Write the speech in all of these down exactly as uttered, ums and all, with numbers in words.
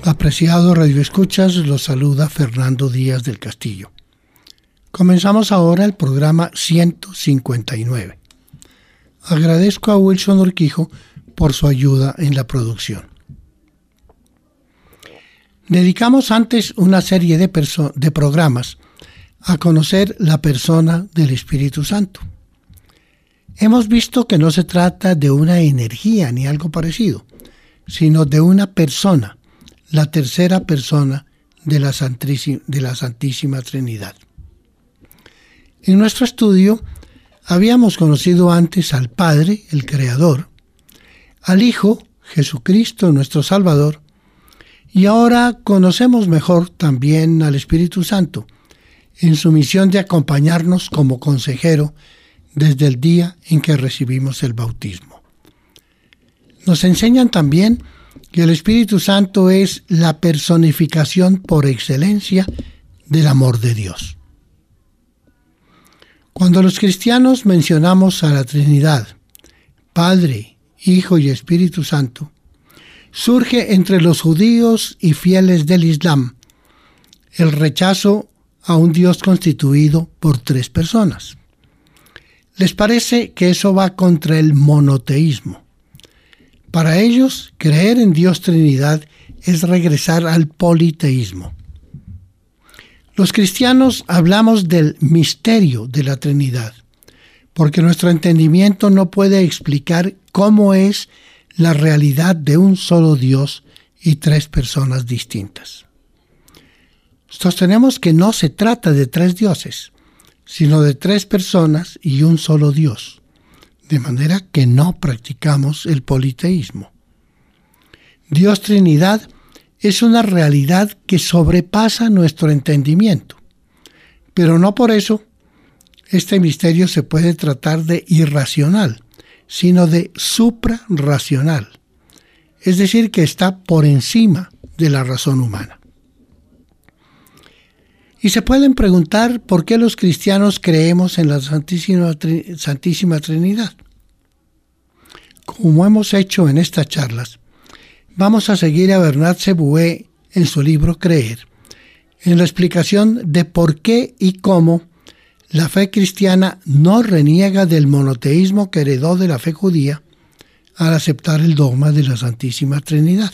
Apreciado radioescuchas, los saluda Fernando Díaz del Castillo. Comenzamos ahora el programa ciento cincuenta y nueve. Agradezco a Wilson Urquijo por su ayuda en la producción. Dedicamos antes una serie de, perso- de programas a conocer la persona del Espíritu Santo. Hemos visto que no se trata de una energía ni algo parecido, sino de una persona, la tercera persona de la Santísima, de la Santísima Trinidad. En nuestro estudio habíamos conocido antes al Padre, el Creador, al Hijo, Jesucristo, nuestro Salvador, y ahora conocemos mejor también al Espíritu Santo, en su misión de acompañarnos como consejero desde el día en que recibimos el bautismo. Nos enseñan también que el Espíritu Santo es la personificación por excelencia del amor de Dios. Cuando los cristianos mencionamos a la Trinidad, Padre, Hijo y Espíritu Santo, surge entre los judíos y fieles del Islam el rechazo a un Dios constituido por tres personas. Les parece que eso va contra el monoteísmo. Para ellos, creer en Dios Trinidad es regresar al politeísmo. Los cristianos hablamos del misterio de la Trinidad, porque nuestro entendimiento no puede explicar cómo es la realidad de un solo Dios y tres personas distintas. Sostenemos que no se trata de tres dioses, sino de tres personas y un solo Dios, de manera que no practicamos el politeísmo. Dios Trinidad es una realidad que sobrepasa nuestro entendimiento, pero no por eso este misterio se puede tratar de irracional, sino de suprarracional, es decir, que está por encima de la razón humana. Y se pueden preguntar por qué los cristianos creemos en la Santísima, Santísima Trinidad. Como hemos hecho en estas charlas, vamos a seguir a Bernard Seboué en su libro Creer, en la explicación de por qué y cómo la fe cristiana no reniega del monoteísmo que heredó de la fe judía al aceptar el dogma de la Santísima Trinidad.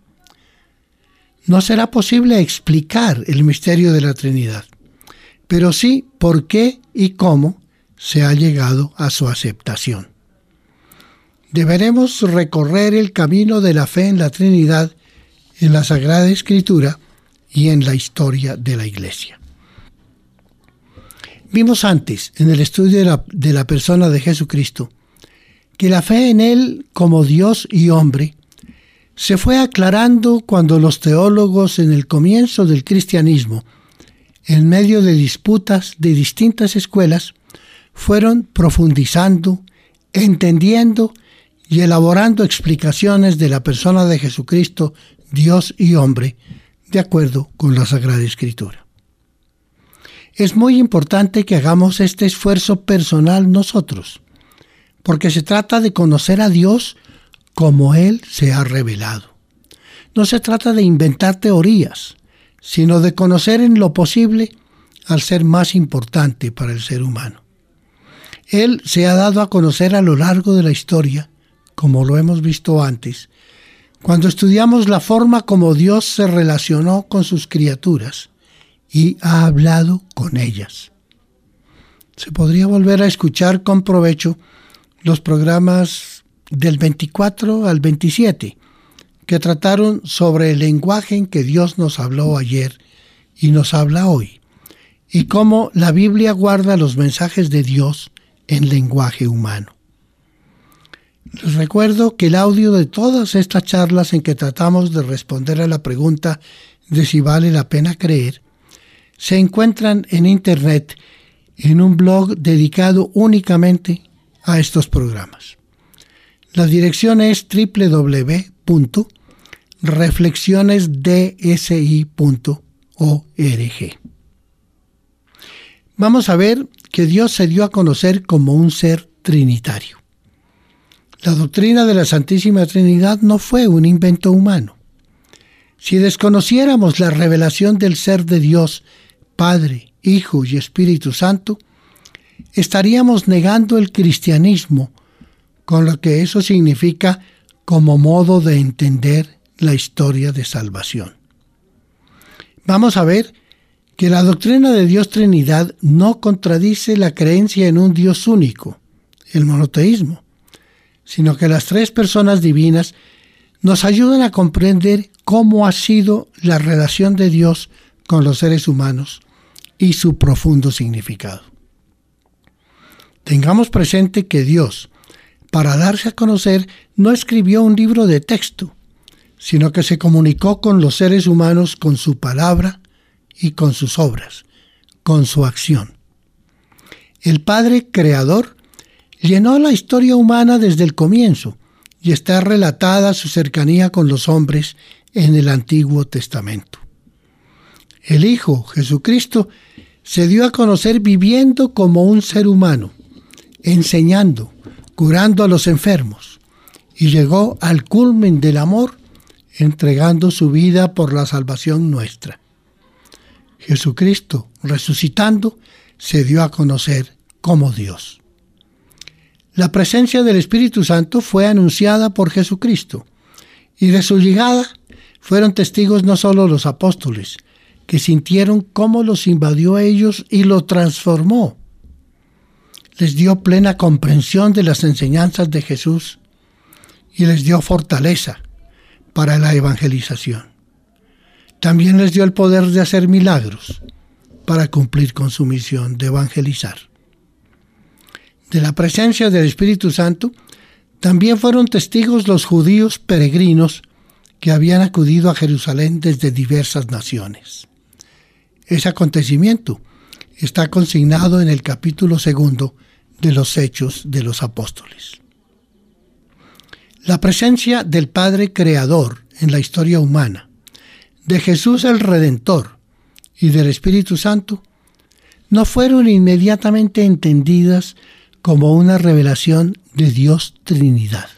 No será posible explicar el misterio de la Trinidad, pero sí por qué y cómo se ha llegado a su aceptación. Deberemos recorrer el camino de la fe en la Trinidad en la Sagrada Escritura y en la historia de la Iglesia. Vimos antes, en el estudio de la, de la persona de Jesucristo, que la fe en Él como Dios y hombre se fue aclarando cuando los teólogos en el comienzo del cristianismo, en medio de disputas de distintas escuelas, fueron profundizando, entendiendo y elaborando explicaciones de la persona de Jesucristo, Dios y hombre, de acuerdo con la Sagrada Escritura. Es muy importante que hagamos este esfuerzo personal nosotros, porque se trata de conocer a Dios como Él se ha revelado. No se trata de inventar teorías, sino de conocer en lo posible al ser más importante para el ser humano. Él se ha dado a conocer a lo largo de la historia, como lo hemos visto antes, cuando estudiamos la forma como Dios se relacionó con sus criaturas y ha hablado con ellas. Se podría volver a escuchar con provecho los programas del veinticuatro al veintisiete, que trataron sobre el lenguaje en que Dios nos habló ayer y nos habla hoy, y cómo la Biblia guarda los mensajes de Dios en lenguaje humano. Les recuerdo que el audio de todas estas charlas en que tratamos de responder a la pregunta de si vale la pena creer, se encuentran en Internet en un blog dedicado únicamente a estos programas. La dirección es doble u doble u doble u punto reflexiones d s i punto org. Vamos a ver que Dios se dio a conocer como un ser trinitario. La doctrina de la Santísima Trinidad no fue un invento humano. Si desconociéramos la revelación del ser de Dios, Padre, Hijo y Espíritu Santo, estaríamos negando el cristianismo, con lo que eso significa como modo de entender la historia de salvación. Vamos a ver que la doctrina de Dios Trinidad no contradice la creencia en un Dios único, el monoteísmo, sino que las tres personas divinas nos ayudan a comprender cómo ha sido la relación de Dios con los seres humanos y su profundo significado. Tengamos presente que Dios, para darse a conocer, no escribió un libro de texto, sino que se comunicó con los seres humanos con su palabra y con sus obras, con su acción. El Padre Creador llenó la historia humana desde el comienzo y está relatada su cercanía con los hombres en el Antiguo Testamento. El Hijo, Jesucristo, se dio a conocer viviendo como un ser humano, enseñando, curando a los enfermos, y llegó al culmen del amor, entregando su vida por la salvación nuestra. Jesucristo, resucitando, se dio a conocer como Dios. La presencia del Espíritu Santo fue anunciada por Jesucristo, y de su llegada fueron testigos no solo los apóstoles, que sintieron cómo los invadió a ellos y lo transformó. Les dio plena comprensión de las enseñanzas de Jesús y les dio fortaleza para la evangelización. También les dio el poder de hacer milagros para cumplir con su misión de evangelizar. De la presencia del Espíritu Santo también fueron testigos los judíos peregrinos que habían acudido a Jerusalén desde diversas naciones. Ese acontecimiento está consignado en el capítulo segundo de los Hechos de los Apóstoles. La presencia del Padre Creador en la historia humana, de Jesús el Redentor y del Espíritu Santo no fueron inmediatamente entendidas como una revelación de Dios Trinidad.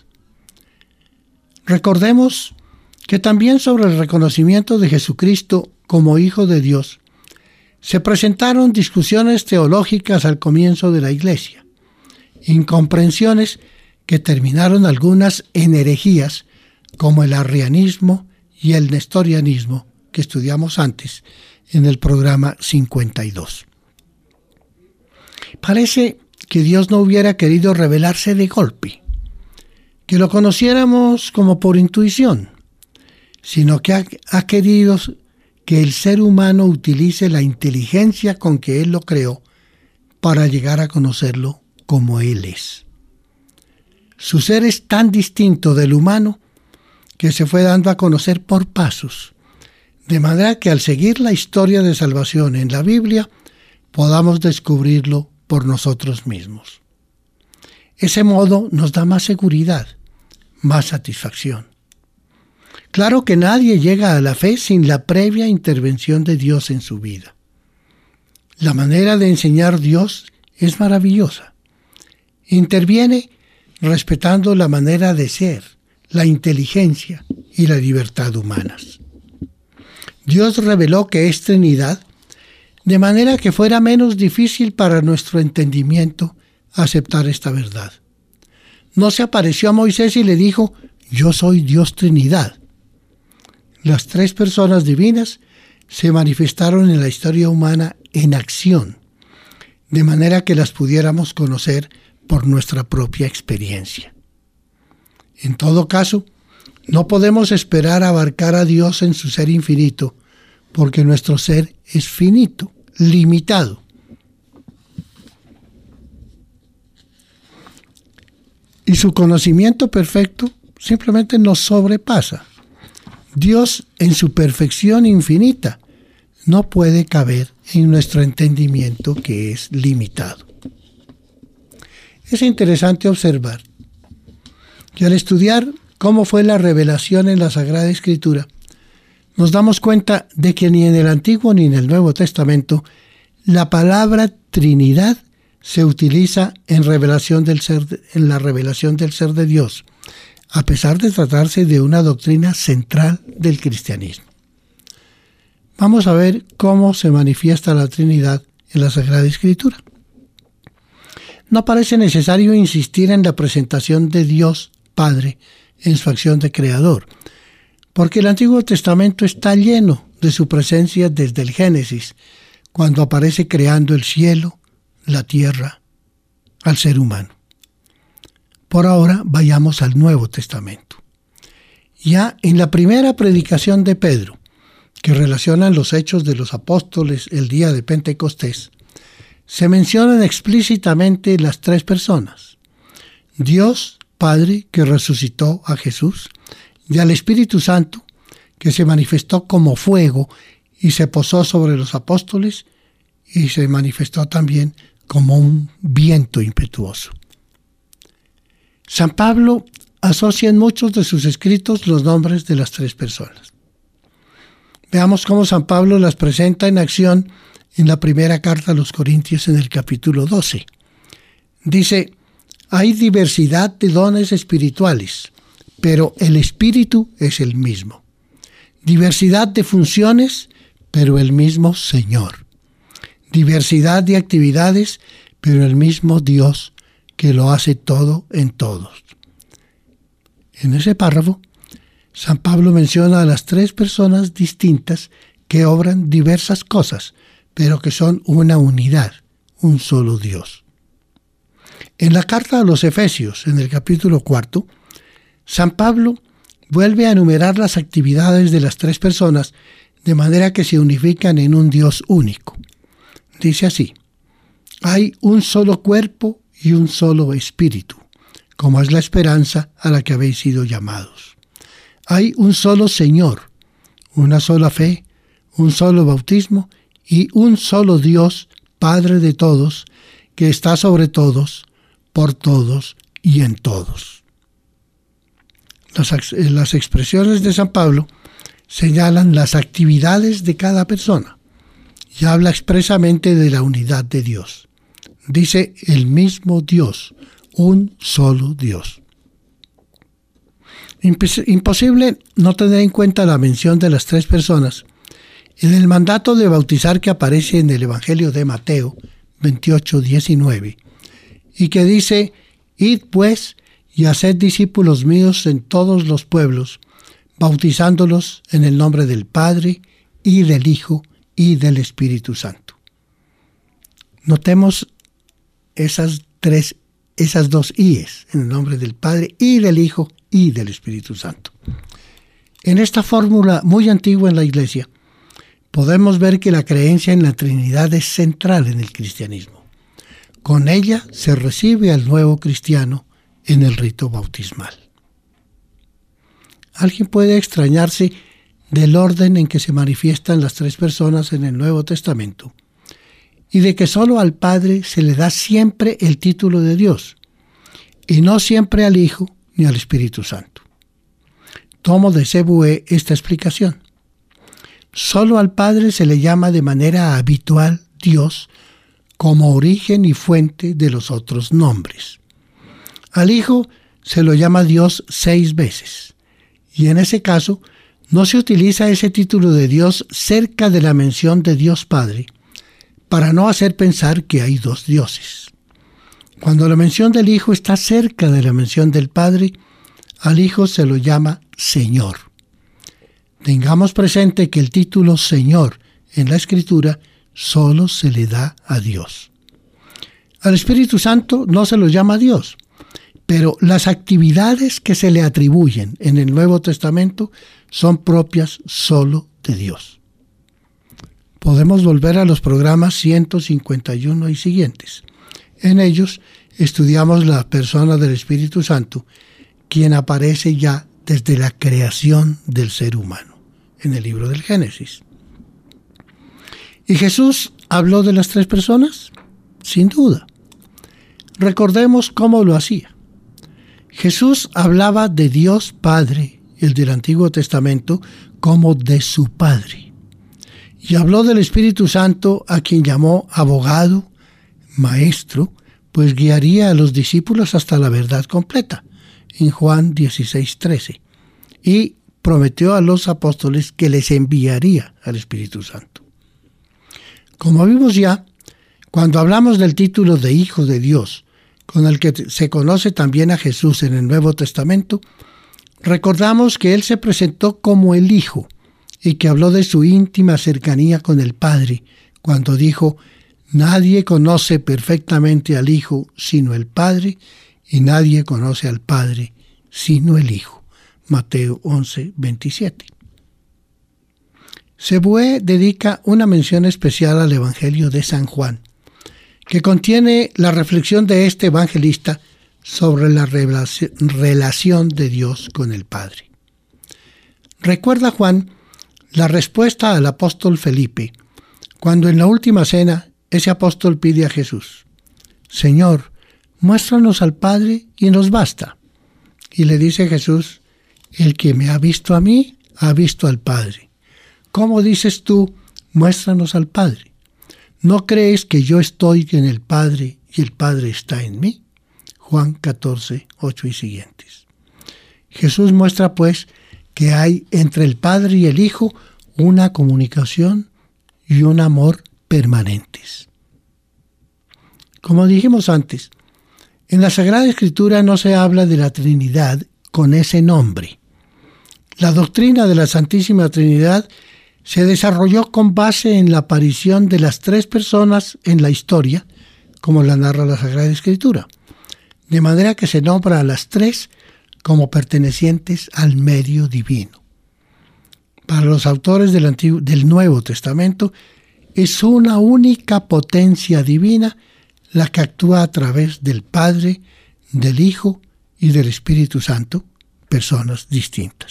Recordemos que también sobre el reconocimiento de Jesucristo como Hijo de Dios se presentaron discusiones teológicas al comienzo de la Iglesia, incomprensiones que terminaron algunas en herejías como el arrianismo y el nestorianismo que estudiamos antes en el programa cincuenta y dos. Parece que Dios no hubiera querido revelarse de golpe, que lo conociéramos como por intuición, sino que ha, ha querido que el ser humano utilice la inteligencia con que Él lo creó para llegar a conocerlo como Él es. Su ser es tan distinto del humano que se fue dando a conocer por pasos, de manera que al seguir la historia de salvación en la Biblia podamos descubrirlo por nosotros mismos. Ese modo nos da más seguridad, más satisfacción. Claro que nadie llega a la fe sin la previa intervención de Dios en su vida. La manera de enseñar Dios es maravillosa. Interviene respetando la manera de ser, la inteligencia y la libertad humanas. Dios reveló que es Trinidad, de manera que fuera menos difícil para nuestro entendimiento aceptar esta verdad. No se apareció a Moisés y le dijo: yo soy Dios Trinidad. Las tres personas divinas se manifestaron en la historia humana en acción, de manera que las pudiéramos conocer por nuestra propia experiencia. En todo caso, no podemos esperar abarcar a Dios en su ser infinito, porque nuestro ser es finito, limitado. Y su conocimiento perfecto simplemente nos sobrepasa. Dios, en su perfección infinita, no puede caber en nuestro entendimiento, que es limitado. Es interesante observar que al estudiar cómo fue la revelación en la Sagrada Escritura, nos damos cuenta de que ni en el Antiguo ni en el Nuevo Testamento la palabra Trinidad se utiliza en, revelación del ser, en la revelación del ser de Dios, a pesar de tratarse de una doctrina central del cristianismo. Vamos a ver cómo se manifiesta la Trinidad en la Sagrada Escritura. No parece necesario insistir en la presentación de Dios Padre en su acción de creador, porque el Antiguo Testamento está lleno de su presencia desde el Génesis, cuando aparece creando el cielo, la tierra, al ser humano. Por ahora vayamos al Nuevo Testamento. Ya en la primera predicación de Pedro, que relaciona los hechos de los apóstoles el día de Pentecostés, se mencionan explícitamente las tres personas: Dios Padre, que resucitó a Jesús, y al Espíritu Santo, que se manifestó como fuego y se posó sobre los apóstoles, y se manifestó también como un viento impetuoso. San Pablo asocia en muchos de sus escritos los nombres de las tres personas. Veamos cómo San Pablo las presenta en acción en la primera carta a los Corintios en el capítulo doce. Dice: hay diversidad de dones espirituales, pero el Espíritu es el mismo. Diversidad de funciones, pero el mismo Señor. Diversidad de actividades, pero el mismo Dios que lo hace todo en todos. En ese párrafo, San Pablo menciona a las tres personas distintas que obran diversas cosas, pero que son una unidad, un solo Dios. En la carta a los Efesios, en el capítulo cuarto, San Pablo vuelve a enumerar las actividades de las tres personas de manera que se unifican en un Dios único. Dice así: hay un solo cuerpo y un solo espíritu, como es la esperanza a la que habéis sido llamados. Hay un solo Señor, una sola fe, un solo bautismo y un solo Dios, Padre de todos, que está sobre todos, por todos y en todos. Las, las expresiones de San Pablo señalan las actividades de cada persona y habla expresamente de la unidad de Dios. Dice el mismo Dios, un solo Dios. Imposible no tener en cuenta la mención de las tres personas en el mandato de bautizar que aparece en el Evangelio de Mateo veintiocho diecinueve y que dice: id pues y haced discípulos míos en todos los pueblos, bautizándolos en el nombre del Padre y del Hijo y del Espíritu Santo. Notemos esas tres, esas dos íes, en el nombre del Padre y del Hijo y del Espíritu Santo. En esta fórmula muy antigua en la Iglesia, podemos ver que la creencia en la Trinidad es central en el cristianismo. Con ella se recibe al nuevo cristiano en el rito bautismal. Alguien puede extrañarse del orden en que se manifiestan las tres personas en el Nuevo Testamento y de que solo al Padre se le da siempre el título de Dios y no siempre al Hijo ni al Espíritu Santo. Tomo de Sebué esta explicación. Solo al Padre se le llama de manera habitual Dios como origen y fuente de los otros nombres. Al Hijo se lo llama Dios seis veces, y en ese caso no se utiliza ese título de Dios cerca de la mención de Dios Padre, para no hacer pensar que hay dos dioses. Cuando la mención del Hijo está cerca de la mención del Padre, al Hijo se lo llama Señor. Tengamos presente que el título Señor en la Escritura solo se le da a Dios. Al Espíritu Santo no se lo llama Dios, pero las actividades que se le atribuyen en el Nuevo Testamento son propias solo de Dios. Podemos volver a los programas ciento cincuenta y uno y siguientes. En ellos estudiamos la persona del Espíritu Santo, quien aparece ya desde la creación del ser humano, en el libro del Génesis. ¿Y Jesús habló de las tres personas? Sin duda. Recordemos cómo lo hacía. Jesús hablaba de Dios Padre, el del Antiguo Testamento, como de su Padre. Y habló del Espíritu Santo, a quien llamó abogado, maestro, pues guiaría a los discípulos hasta la verdad completa, en Juan dieciséis trece, y prometió a los apóstoles que les enviaría al Espíritu Santo. Como vimos ya, cuando hablamos del título de Hijo de Dios, con el que se conoce también a Jesús en el Nuevo Testamento, recordamos que Él se presentó como el Hijo y que habló de su íntima cercanía con el Padre, cuando dijo: nadie conoce perfectamente al Hijo sino el Padre, y nadie conoce al Padre sino el Hijo. Mateo once, veintisiete. Seboe dedica una mención especial al Evangelio de San Juan, que contiene la reflexión de este evangelista sobre la relación de Dios con el Padre. Recuerda Juan la respuesta al apóstol Felipe, cuando en la última cena ese apóstol pide a Jesús: Señor, muéstranos al Padre y nos basta. Y le dice Jesús: el que me ha visto a mí, ha visto al Padre. ¿Cómo dices tú, muéstranos al Padre? ¿No crees que yo estoy en el Padre y el Padre está en mí? Juan catorce, ocho y siguientes. Jesús muestra pues que hay entre el Padre y el Hijo una comunicación y un amor permanentes. Como dijimos antes, en la Sagrada Escritura no se habla de la Trinidad con ese nombre. La doctrina de la Santísima Trinidad se desarrolló con base en la aparición de las tres personas en la historia, como la narra la Sagrada Escritura, de manera que se nombra a las tres como pertenecientes al medio divino. Para los autores del, Antiguo, del Nuevo Testamento, es una única potencia divina la que actúa a través del Padre, del Hijo y del Espíritu Santo, personas distintas.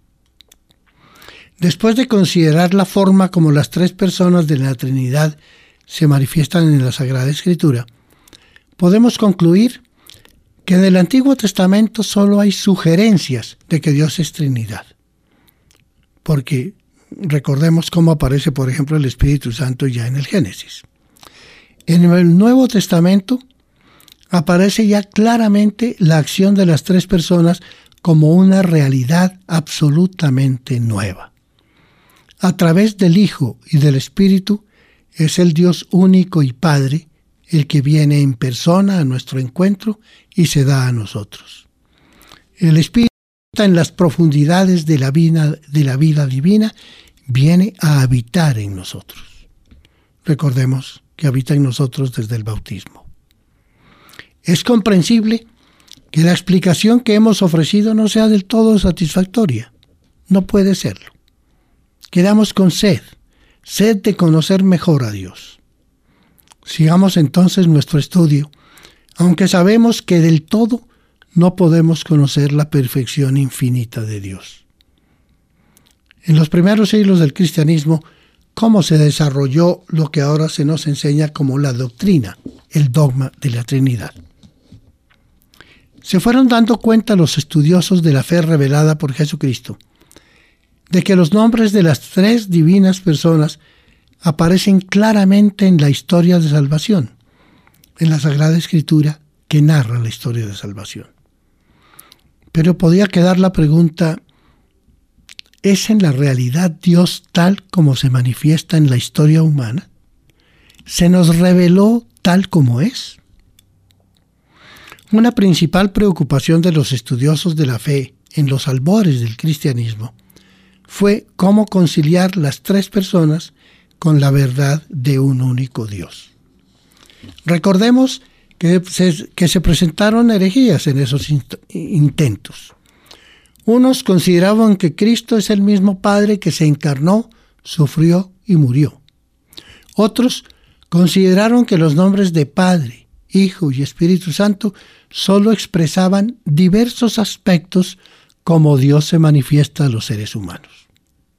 Después de considerar la forma como las tres personas de la Trinidad se manifiestan en la Sagrada Escritura, podemos concluir que en el Antiguo Testamento solo hay sugerencias de que Dios es Trinidad. Porque recordemos cómo aparece, por ejemplo, el Espíritu Santo ya en el Génesis. En el Nuevo Testamento aparece ya claramente la acción de las tres personas como una realidad absolutamente nueva. A través del Hijo y del Espíritu es el Dios único y Padre el que viene en persona a nuestro encuentro y se da a nosotros. El Espíritu está en las profundidades de la vida, de la vida divina, viene a habitar en nosotros. Recordemos que habita en nosotros desde el bautismo. Es comprensible que la explicación que hemos ofrecido no sea del todo satisfactoria. No puede serlo. Quedamos con sed, sed de conocer mejor a Dios. Sigamos entonces nuestro estudio, aunque sabemos que del todo no podemos conocer la perfección infinita de Dios. En los primeros siglos del cristianismo, ¿cómo se desarrolló lo que ahora se nos enseña como la doctrina, el dogma de la Trinidad? Se fueron dando cuenta los estudiosos de la fe revelada por Jesucristo de que los nombres de las tres divinas personas aparecen claramente en la historia de salvación, en la Sagrada Escritura que narra la historia de salvación. Pero podía quedar la pregunta: ¿es en la realidad Dios tal como se manifiesta en la historia humana? ¿Se nos reveló tal como es? Una principal preocupación de los estudiosos de la fe en los albores del cristianismo fue cómo conciliar las tres personas con la verdad de un único Dios. Recordemos que se, que se presentaron herejías en esos intentos. Unos consideraban que Cristo es el mismo Padre que se encarnó, sufrió y murió. Otros consideraron que los nombres de Padre, Hijo y Espíritu Santo solo expresaban diversos aspectos como Dios se manifiesta a los seres humanos.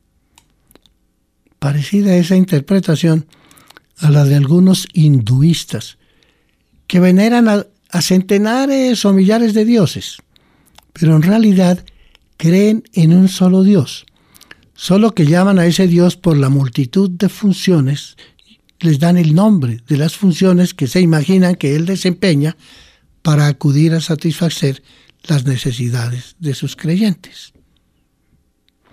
Parecida esa interpretación a la de algunos hinduistas que veneran a, a centenares o millares de dioses, pero en realidad creen en un solo Dios, solo que llaman a ese Dios por la multitud de funciones, les dan el nombre de las funciones que se imaginan que Él desempeña para acudir a satisfacer las necesidades de sus creyentes.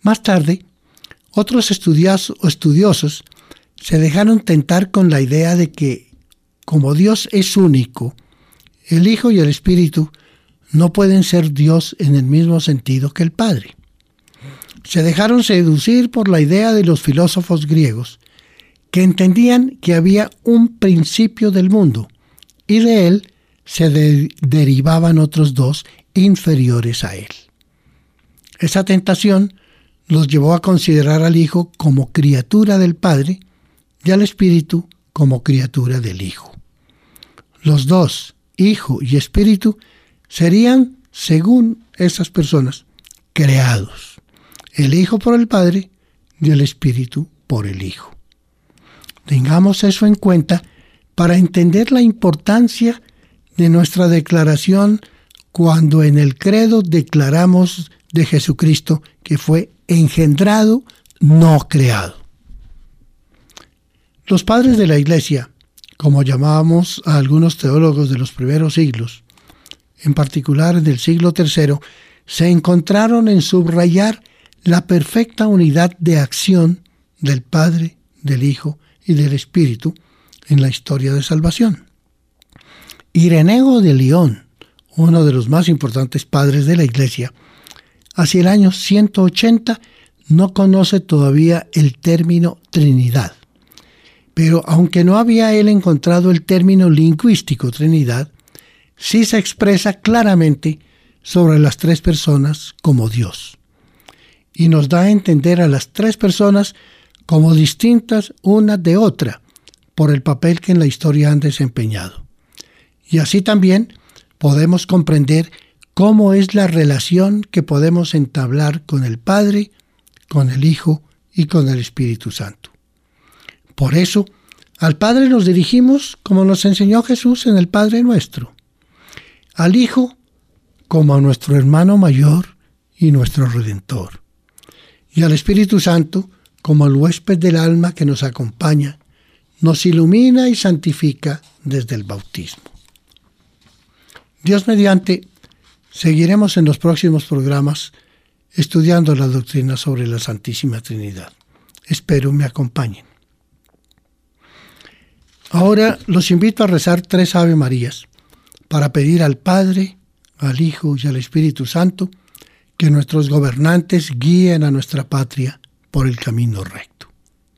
Más tarde, otros estudiosos se dejaron tentar con la idea de que, como Dios es único, el Hijo y el Espíritu no pueden ser Dios en el mismo sentido que el Padre. Se dejaron seducir por la idea de los filósofos griegos, que entendían que había un principio del mundo, y de él se de- derivaban otros dos inferiores a él. Esa tentación los llevó a considerar al Hijo como criatura del Padre y al Espíritu como criatura del Hijo. Los dos, Hijo y Espíritu, serían, según esas personas, creados. El Hijo por el Padre y el Espíritu por el Hijo. Tengamos eso en cuenta para entender la importancia de nuestra declaración cuando en el credo declaramos de Jesucristo que fue engendrado, no creado. Los padres de la Iglesia, como llamábamos a algunos teólogos de los primeros siglos, en particular del siglo tercero, se encontraron en subrayar la perfecta unidad de acción del Padre, del Hijo y del Espíritu en la historia de salvación. Ireneo de León, uno de los más importantes padres de la Iglesia, hacia el año ciento ochenta no conoce todavía el término Trinidad. Pero aunque no había él encontrado el término lingüístico Trinidad, sí se expresa claramente sobre las tres personas como Dios. Y nos da a entender a las tres personas como distintas una de otra por el papel que en la historia han desempeñado. Y así también podemos comprender cómo es la relación que podemos entablar con el Padre, con el Hijo y con el Espíritu Santo. Por eso, al Padre nos dirigimos como nos enseñó Jesús en el Padre Nuestro. Al Hijo como a nuestro hermano mayor y nuestro Redentor. Y al Espíritu Santo como el huésped del alma que nos acompaña, nos ilumina y santifica desde el bautismo. Dios mediante, seguiremos en los próximos programas estudiando la doctrina sobre la Santísima Trinidad. Espero me acompañen. Ahora los invito a rezar tres Ave Marías para pedir al Padre, al Hijo y al Espíritu Santo que nuestros gobernantes guíen a nuestra patria por el camino recto.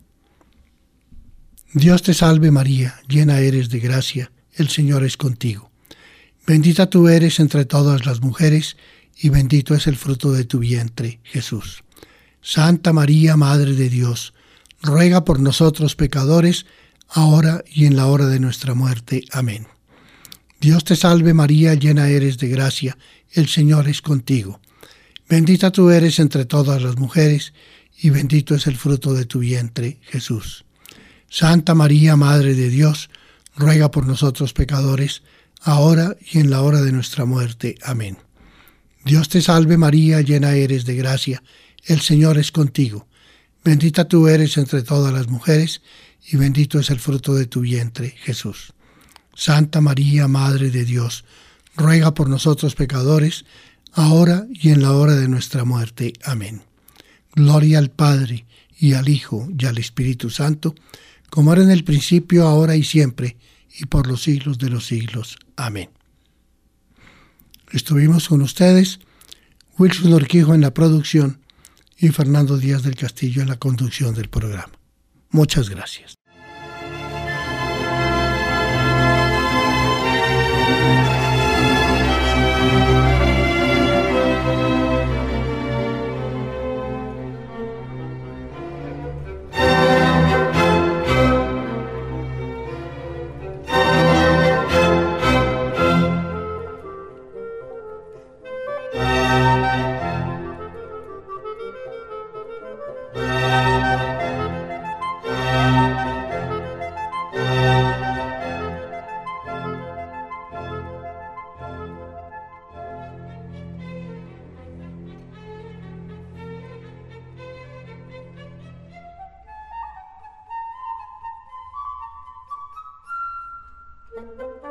Dios te salve María, llena eres de gracia, el Señor es contigo. Bendita tú eres entre todas las mujeres, y bendito es el fruto de tu vientre, Jesús. Santa María, Madre de Dios, ruega por nosotros pecadores, ahora y en la hora de nuestra muerte. Amén. Dios te salve María, llena eres de gracia, el Señor es contigo. Bendita tú eres entre todas las mujeres, y bendito es el fruto de tu vientre, Jesús. Santa María, Madre de Dios, ruega por nosotros pecadores, ahora y en la hora de nuestra muerte. Amén. Dios te salve María, llena eres de gracia, el Señor es contigo. Bendita tú eres entre todas las mujeres, y bendito es el fruto de tu vientre, Jesús. Santa María, Madre de Dios, ruega por nosotros pecadores, ahora y en la hora de nuestra muerte. Amén. Gloria al Padre, y al Hijo, y al Espíritu Santo, como era en el principio, ahora y siempre, y por los siglos de los siglos. Amén. Estuvimos con ustedes, Wilson Urquijo en la producción y Fernando Díaz del Castillo en la conducción del programa. Muchas gracias. Thank you.